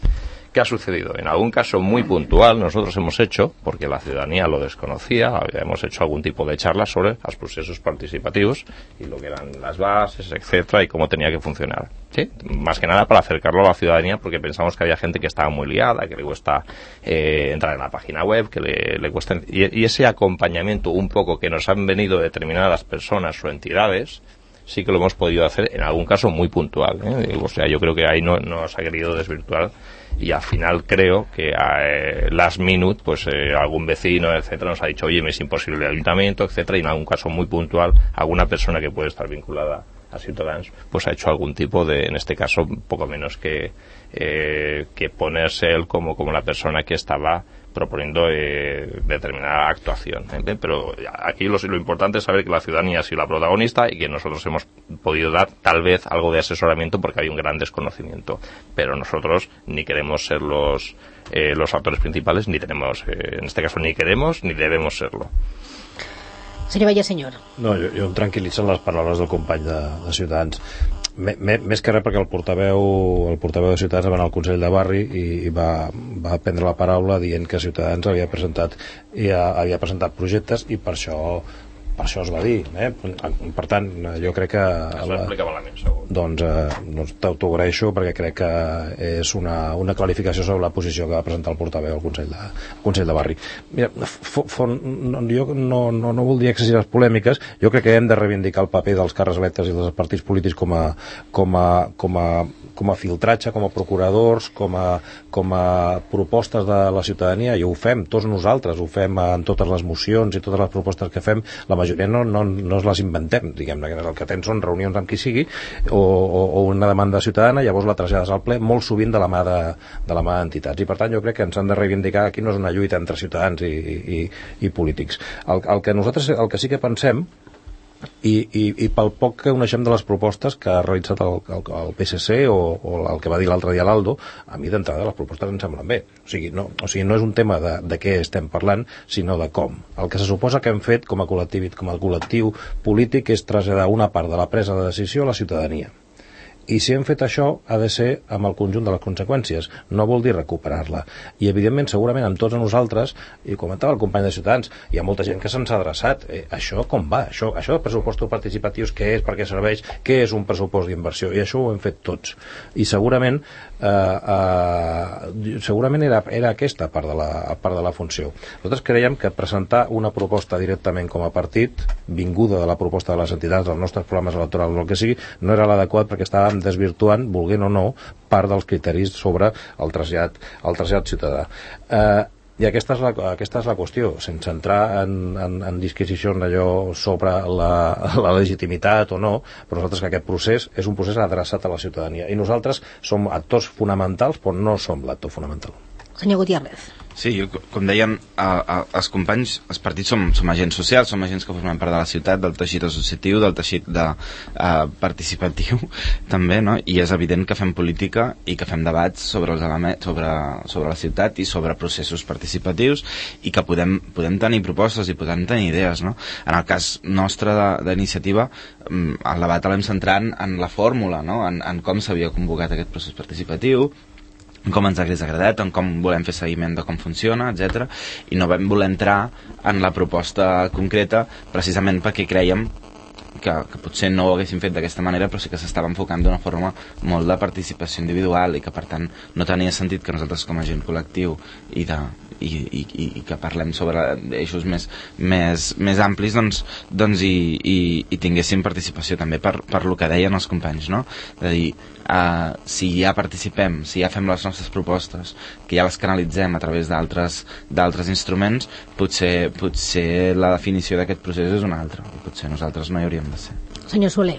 ¿Qué ha sucedido? En algún caso muy puntual nosotros hemos hecho, porque la ciudadanía lo desconocía, hemos hecho algún tipo de charla sobre los procesos participativos y lo que eran las bases, etcétera, y cómo tenía que funcionar. ¿Sí? Más que nada para acercarlo a la ciudadanía, porque pensamos que había gente que estaba muy liada, que le cuesta eh, entrar en la página web, que le, le cuesta... Y, y ese acompañamiento un poco que nos han venido determinadas personas o entidades, sí que lo hemos podido hacer en algún caso muy puntual, ¿eh? O sea, yo creo que ahí no, no nos ha querido desvirtuar, y al final creo que eh, last minute, pues eh, algún vecino, etcétera, nos ha dicho, oye, me es imposible el ayuntamiento, etcétera, y en algún caso muy puntual, alguna persona que puede estar vinculada a Ciutadans, pues ha hecho algún tipo de, en este caso, poco menos que eh, que ponerse él como, como la persona que estaba proponiendo eh, determinada actuación, ¿eh? Pero aquí lo, lo importante es saber que la ciudadanía ha sido la protagonista y que nosotros hemos podido dar tal vez algo de asesoramiento porque hay un gran desconocimiento, pero nosotros ni queremos ser los eh, los actores principales, ni tenemos, eh, en este caso ni queremos ni debemos serlo. Senyor Villasenyor. No, jo, jo em tranquil·litzen les paraules del company de, de Ciutadans. M més que res perquè el portaveu, el portaveu de Ciutadans va anar al Consell de Barri i, i va, va prendre la paraula dient que Ciutadans havia presentat, i havia presentat projectes i per això per això es va dir, eh? Per tant jo crec que es va explicar malament, segur. doncs, eh, doncs t'ho agraeixo perquè crec que és una, una clarificació sobre la posició que va presentar el portaveu al Consell de, al Consell de Barri. Mira, fon, no, jo no, no, no voldria excessives polèmiques, jo crec que hem de reivindicar el paper dels càrrecs electes i dels partits polítics com a, com a, com a, com a filtratge, com a procuradors, com a, com a propostes de la ciutadania, i ho fem tots nosaltres, ho fem en totes les mocions i totes les propostes que fem, la majoria no, no, no es les inventem, diguem-ne, que el que tens són reunions amb qui sigui o, o, o una demanda ciutadana, llavors la trasllades al ple, molt sovint de la mà de, de la mà d'entitats, i per tant jo crec que ens han de reivindicar, aquí no és una lluita entre ciutadans i, i, i polítics. El, el que nosaltres, el que sí que pensem, I, i, i pel poc que coneixem de les propostes que ha realitzat el, el, el P S C o, o el que va dir l'altre dia l'Aldo, a mi d'entrada les propostes em semblen bé, o sigui, no, o sigui, no és un tema de, de què estem parlant, sinó de com. El que se suposa que hem fet com a col·lectiu, com a col·lectiu polític és traslladar una part de la presa de decisió a la ciutadania. I si hem fet això, ha de ser amb el conjunt de les conseqüències, no vol dir recuperar-la. I evidentment, segurament amb tots nosaltres, i comentava el company de Ciutadans, hi ha molta gent que se'ns ha adreçat, eh, això com va? Això, això de pressupostos participatius, què és, per què serveix, què és un pressupost d'inversió? I això ho hem fet tots. I segurament eh, eh, segurament era, era aquesta part de, la, part de la funció. Nosaltres creiem que presentar una proposta directament com a partit, vinguda de la proposta de les entitats, dels nostres programes electorals o el que sigui, no era l'adequat perquè estàvem desvirtuant, volguent o no, part dels criteris sobre el trasllat, el trasllat ciutadà. Eh, I aquesta és, la, aquesta és la qüestió, sense entrar en, en, en disquisicions d'allò sobre la, la legitimitat o no, però nosaltres que aquest procés és un procés adreçat a la ciutadania. I nosaltres som actors fonamentals, però no som l'actor fonamental. Senyor Gutiérrez. Sí, jo, com deien a, a, els companys, els partits som, som agents socials, som agents que formen part de la ciutat, del teixit associatiu, del teixit de, uh, participatiu també, no? I és evident que fem política i que fem debats sobre, els elements, sobre, sobre la ciutat i sobre processos participatius, i que podem, podem tenir propostes i podem tenir idees, no? En el cas nostre d'iniciativa, el debat l'hem centrat en la fórmula, no? en, en com s'havia convocat aquest procés participatiu, com ens hagués agradat, en com volem fer seguiment de com funciona, etcètera. I no vam voler entrar en la proposta concreta precisament perquè creiem que, que potser no ho haguéssim fet d'aquesta manera, però sí que s'estava enfocant d'una forma molt de participació individual i que per tant no tenia sentit que nosaltres com a gent col·lectiu i, de, i, i, i que parlem sobre eixos més, més, més amplis, doncs, doncs i, i, i tinguéssim participació també per, per lo que deien els companys, no? De dir, Uh, si ja participem, si ja fem les nostres propostes, que ja les canalitzem a través d'altres d'altres instruments, potser, potser la definició d'aquest procés és una altra, potser nosaltres no hi hauríem de ser. Senyor Soler.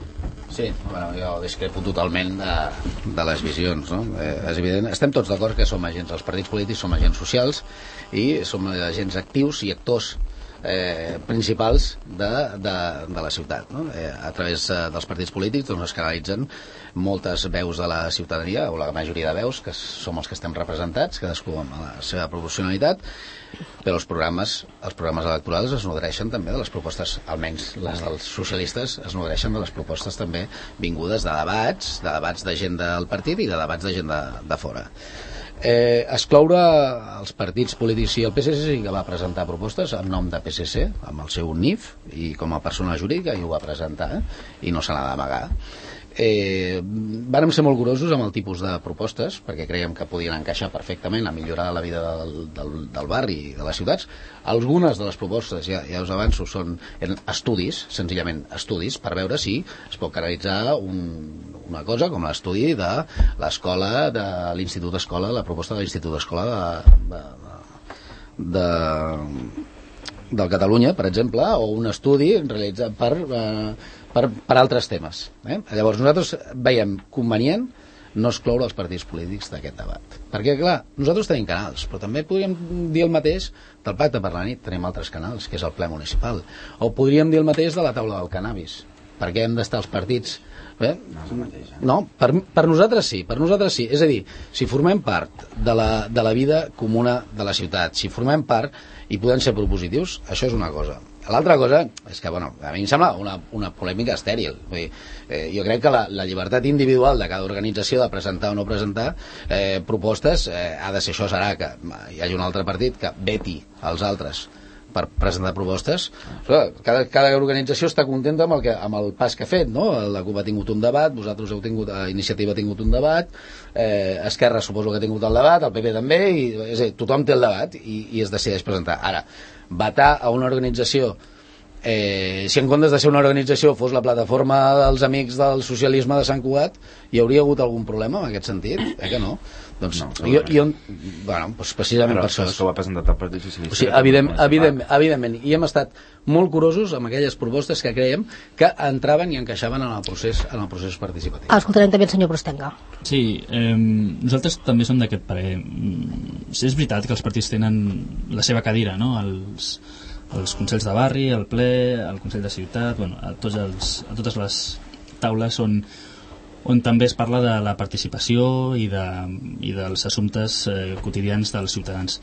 Sí, bueno, jo discrepo totalment de, de les visions, no? Eh, és evident, estem tots d'acord que som agents, els partits polítics som agents socials i som agents actius i actors Eh, principals de, de, de la ciutat, no? Eh, a través eh, dels partits polítics doncs, es canalitzen moltes veus de la ciutadania, o la majoria de veus, que som els que estem representats, cadascú amb la seva proporcionalitat, però els programes, els programes electorals es nodreixen també de les propostes, almenys les dels socialistes, es nodreixen de les propostes també vingudes de debats, de debats de gent del partit i de debats de gent de, de fora. Eh, excloure els partits polítics i el P S C sí que va presentar propostes en nom de P S C, amb el seu N I F i com a persona jurídica, i ho va presentar, eh? I no se l'ha d'amagar. Eh, vàrem ser molt curosos amb el tipus de propostes perquè creiem que podien encaixar perfectament a millorar la vida del, del, del barri i de les ciutats. Algunes de les propostes, ja, ja us avanço, són estudis, senzillament estudis, per veure si es pot canalitzar un, una cosa com l'estudi de l'escola, de l'Institut Escola, la proposta de l'Institut Escola de, de, de, del Catalunya, per exemple, o un estudi realitzat per... Eh, Per, per altres temes. Eh? Llavors nosaltres veiem convenient no excloure els partits polítics d'aquest debat. Perquè, clar, nosaltres tenim canals, però també podríem dir el mateix del Pacte per la Nit, tenim altres canals, que és el ple municipal. O podríem dir el mateix de la taula del cannabis. Per què hem d'estar els partits... Eh? No és el mateix, eh? No, per, per nosaltres sí, per nosaltres sí. És a dir, si formem part de la, de la vida comuna de la ciutat, si formem part i podem ser propositius, això és una cosa. L'altra cosa és que, bueno, a mi em sembla una, una polèmica estèril. Vull dir, eh, jo crec que la, la llibertat individual de cada organització de presentar o no presentar eh, propostes eh, ha de ser això, serà que hi hagi un altre partit que veti els altres per presentar propostes. Cada, cada organització està contenta amb el, que, amb el pas que ha fet, no? La CUP ha tingut un debat, vosaltres heu tingut, eh, Iniciativa ha tingut un debat, eh, Esquerra suposo que ha tingut el debat, el P P també, i, és a dir, tothom té el debat i, i es decideix presentar. Ara, vetar a una organització, eh, si en comptes de ser una organització fos la plataforma dels amics del socialisme de Sant Cugat, hi hauria hagut algun problema en aquest sentit? Eh que no? Doncs no, jo, jo, bueno, doncs precisament però per això. Però ho ha presentat el Partit Socialista. O sigui, evident, evident, evidentment, i hem estat molt curosos amb aquelles propostes que creiem que entraven i encaixaven en el procés, en el procés participatiu. Escoltarem també el senyor Prostenga. Sí, eh, nosaltres també som d'aquest parer. Sí, és veritat que els partits tenen la seva cadira, no? Els, els consells de barri, el ple, el consell de ciutat, bueno, a, tots els, a totes les taules on, on també es parla de la participació i, de, i dels assumptes eh, quotidians dels ciutadans.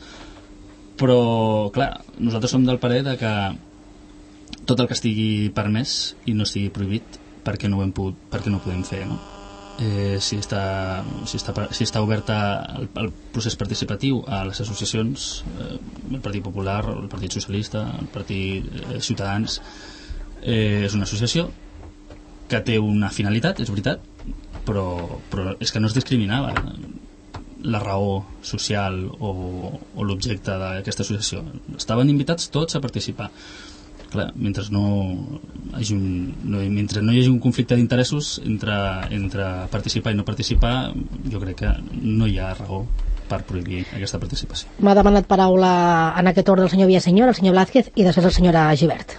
Però, clar, nosaltres som del parer de que tot el que estigui permès i no estigui prohibit, perquè no ho, hem pogut, perquè no ho podem fer, no? Eh, si, està, si, està, si està oberta el, el procés participatiu a les associacions, eh, el Partit Popular, el Partit Socialista, el Partit eh, Ciutadans, eh, és una associació que té una finalitat, és veritat, però, però és que no es discriminava la raó social o, o l'objecte d'aquesta associació. Estaven invitats tots a participar. Clar, mentre no hi hagi un, no, mentre no hi hagi un conflicte d'interessos entre, entre participar i no participar, jo crec que no hi ha raó per prohibir aquesta participació. M'ha demanat paraula en aquest ordre el senyor Villaseñor, el senyor Blázquez i després el senyor Gibert.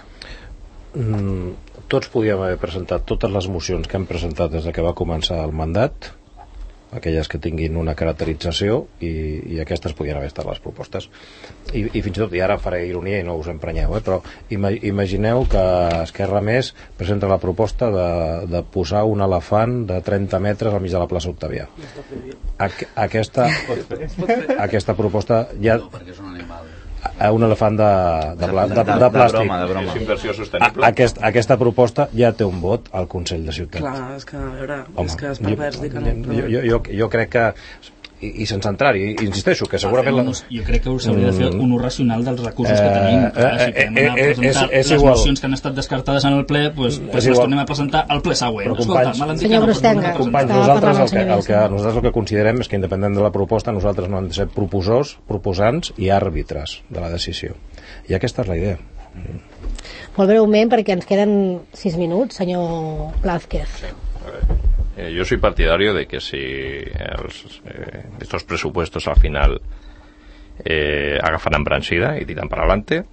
Mm, tots podíem haver presentat totes les mocions que hem presentat des de que va començar el mandat, aquelles que tinguin una caracterització, i, i aquestes podien haver estat les propostes. I, i fins i tot, i ara faré ironia i no us emprenyeu, eh, però ima, imagineu que Esquerra Més presenta la proposta de, de posar un elefant de trenta metres al mig de la plaça Octavià. Aqu aquesta, aquesta proposta ja... No, perquè és un animal. Un elefant de, de, de, de, de, de plàstic. De broma, de broma. És inversió sostenible. Aquest, aquesta proposta ja té un vot al Consell de Ciutat. Clar, és que, a veure, Home, és que és pervers dir que no. jo, jo, jo, jo crec que i, i sense entrar, i insisteixo que segurament la... Jo crec que s'hauria de fer un ús racional dels recursos que tenim. Clar, si podem anar a presentar és, és les igual. mocions que han estat descartades en el ple, doncs, doncs les tornem a presentar al ple següent. Però, companys, Escolta, me l'han dit senyor que no, Brustenga, però companys, Estava nosaltres el parlant que, el el que, senyor nosaltres el que considerem és que independent de la proposta nosaltres no hem de ser proposors, proposants i àrbitres de la decisió. I aquesta és la idea. Molt breument, perquè ens queden sis minuts, senyor Blázquez. Sí. A ver, eh, yo soy partidario de que si els, eh, estos presupuestos al final eh, agafaran bransida y tiran para adelante,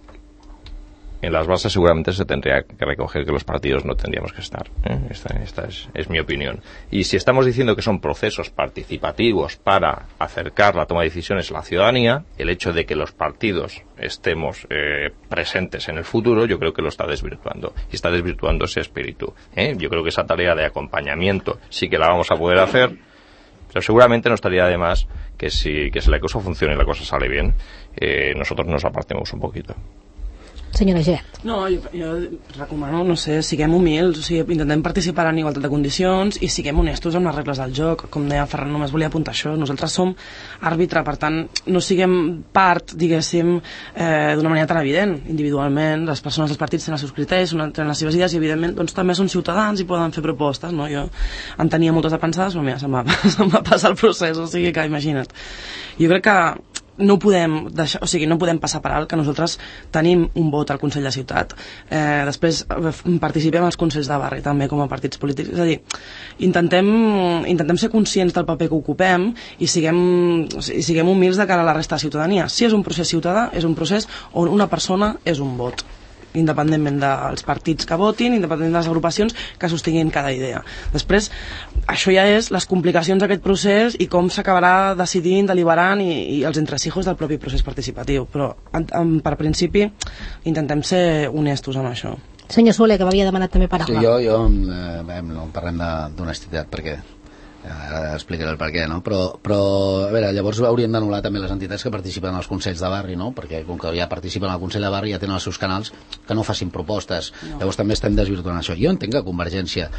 en las bases seguramente se tendría que recoger que los partidos no tendríamos que estar. ¿eh? Esta, esta es, es mi opinión. Y si estamos diciendo que son procesos participativos para acercar la toma de decisiones a la ciudadanía, el hecho de que los partidos estemos eh, presentes en el futuro, yo creo que lo está desvirtuando. Y está desvirtuando ese espíritu. ¿eh? Yo creo que esa tarea de acompañamiento sí que la vamos a poder hacer, pero seguramente no estaría de más que si, que si la cosa funciona y la cosa sale bien, eh, nosotros nos apartemos un poquito. Senyora Gert. No, jo, jo recomano, no sé, siguem humils, o sigui, intentem participar en igualtat de condicions i siguem honestos amb les regles del joc. Com deia Ferran, només volia apuntar això. Nosaltres som àrbitre, per tant, no siguem part, diguéssim, eh, d'una manera tan evident. Individualment, les persones dels partits tenen els seus criteris, tenen les seves idees i, evidentment, doncs, també són ciutadans i poden fer propostes, no? Jo en tenia moltes de pensades, però mira, se'm va, se'm va passar el procés, o sigui que, imagina't. Jo crec que no podem deixar, o sigui, no podem passar per alt que nosaltres tenim un vot al Consell de Ciutat, eh, després participem als Consells de Barri també com a partits polítics, és a dir, intentem, intentem ser conscients del paper que ocupem i siguem, i siguem humils de cara a la resta de ciutadania. Si és un procés ciutadà, és un procés on una persona és un vot, independentment dels partits que votin, independentment de les agrupacions que sostinguin cada idea. Després, això ja és les complicacions d'aquest procés i com s'acabarà decidint, deliberant i, i els entresijos del propi procés participatiu, però en, en, per principi intentem ser honestos amb això. Senyor Soler, que m'havia demanat també paraula. Sí, jo, jo eh, no parlem d'honestitat perquè ara explicaré el per què, no? Però, però a veure, llavors hauríem d'anul·lar també les entitats que participen als consells de barri, no? Perquè com que ja participen al Consell de Barri ja tenen els seus canals, que no facin propostes. No. Llavors també estem desvirtuant això. Jo entenc que Convergència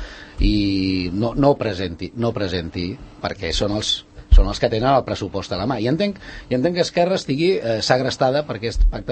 i no, no presenti, no presenti perquè són els són els que tenen el pressupost a la mà. I entenc, i entenc que Esquerra estigui eh, segrestada per aquest pacte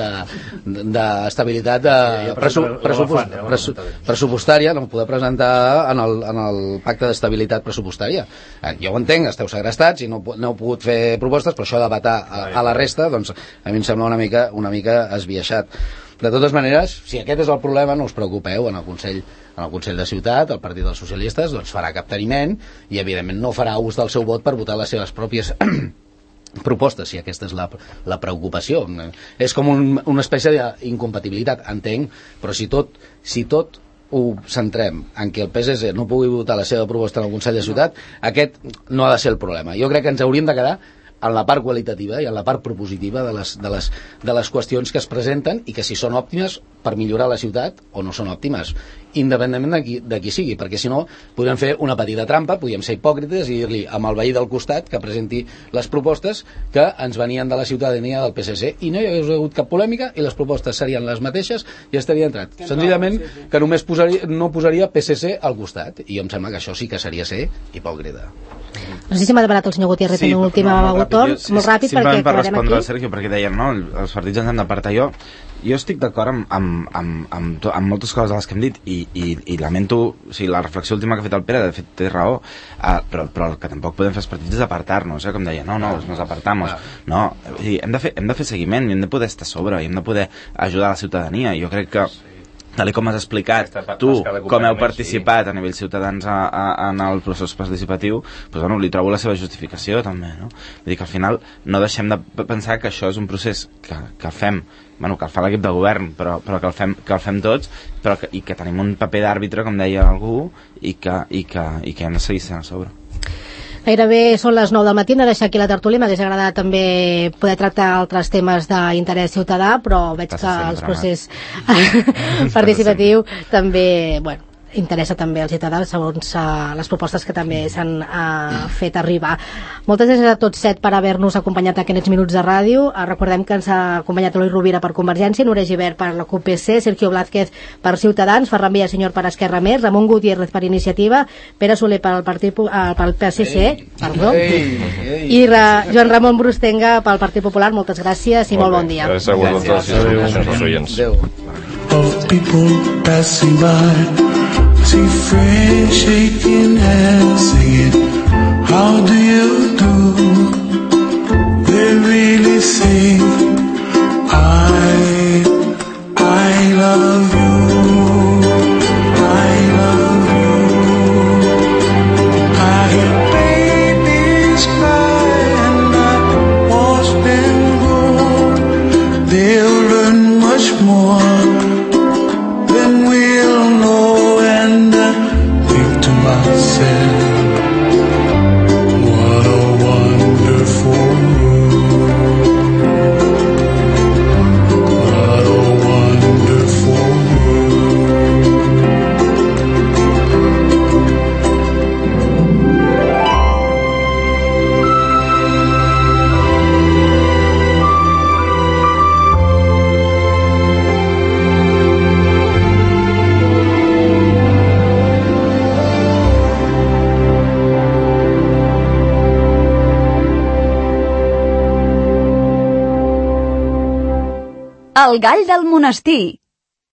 d'estabilitat de, de, de, de pressu, pressupos, pressu, pressupostària, no poder presentar en el, en el pacte d'estabilitat pressupostària. Eh, jo ho entenc, esteu segrestats i no, no heu pogut fer propostes, però això de vetar a, a la resta, doncs a mi em sembla una mica, una mica esbiaixat. De totes maneres, si aquest és el problema, no us preocupeu, en el Consell, en el Consell de Ciutat, el Partit dels Socialistes doncs farà capteniment i evidentment no farà ús del seu vot per votar les seves pròpies propostes, si aquesta és la, la preocupació. És com un, una espècie d'incompatibilitat, entenc, però si tot, si tot ho centrem en que el P S C no pugui votar la seva proposta en el Consell de Ciutat, aquest no ha de ser el problema. Jo crec que ens hauríem de quedar en la part qualitativa i en la part propositiva de les, de, les, de les qüestions que es presenten i que si són òptimes per millorar la ciutat o no són òptimes, independentment de qui, de qui sigui, perquè si no podríem fer una petita trampa, podríem ser hipòcrites i dir-li amb el veí del costat que presenti les propostes que ens venien de la ciutadania del P S C i no hi hagués hagut cap polèmica i les propostes serien les mateixes i estaria entrat. Senzillament que només posaria, no posaria P S C al costat i jo em sembla que això sí que seria ser hipòcrita. No sé si m'ha demanat el senyor Gutiérrez sí, en un últim no, torn, molt, molt ràpid, perquè per respondre al Sergio, perquè deien, no, els partits ens hem d'apartar. Jo, jo estic d'acord amb, amb, amb, amb, amb moltes coses de les que hem dit i, i, i lamento, o sigui, la reflexió última que ha fet el Pere, de fet té raó, uh, però, però el que tampoc podem fer els partits és apartar-nos, eh? Com deia, no, no, nos apartamos. No, o sigui, hem de fer, hem de fer seguiment i hem de poder estar a sobre i hem de poder ajudar a la ciutadania. Jo crec que tal com has explicat, tu, com heu participat a nivell ciutadans a, a, en el procés participatiu, doncs, bueno, li trobo la seva justificació també, no? Vull dir que al final no deixem de pensar que això és un procés que, que fem, bueno, que el fa l'equip de govern, però, però que, el fem, que el fem tots, però que, i que tenim un paper d'àrbitre, com deia algú, i que, i que, i que hem de seguir sent a sobre. Gairebé són les nou del matí, hem de deixar aquí la tertúlia. M'hagués agradat també poder tractar altres temes d'interès ciutadà, però veig que el procés participatiu també, bueno, interessa també als ciutadans segons uh, les propostes que també s'han uh, fet arribar. Moltes gràcies a tots set per haver-nos acompanyat aquests minuts de ràdio. Uh, recordem que ens ha acompanyat Eloi Rovira per Convergència, Núria Gibert per la C U P C, Sergio Blázquez per Ciutadans, Ferran Villasenyor per Esquerra Més, Ramon Gutiérrez per Iniciativa, Pere Soler per el Partit uh, pel P S C, ei, perdó, ei, ei, i Ra Joan Ramon Brustenga pel Partit Popular. Moltes gràcies i molt, molt bon dia. Gràcies a vosaltres i als oients. Of people passing by, see friends shaking hands, singing, how do you do? They really say, I, I love you, I love you. I hear babies cry and I watch them grow. They'll learn much more than we'll know, and I think to myself, what a wonderful world. El gall del monestir.